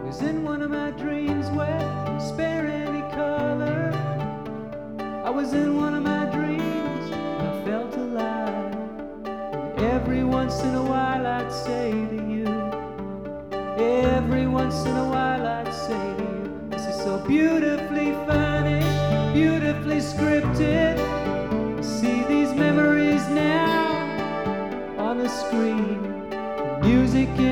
was in one of my dreams where spare any color. I was in one of my dreams and I felt alive. And every once in a while I'd say to you, every once in a while I'd say to you, this is so beautifully furnished, beautifully scripted. I see these memories now on a screen. Music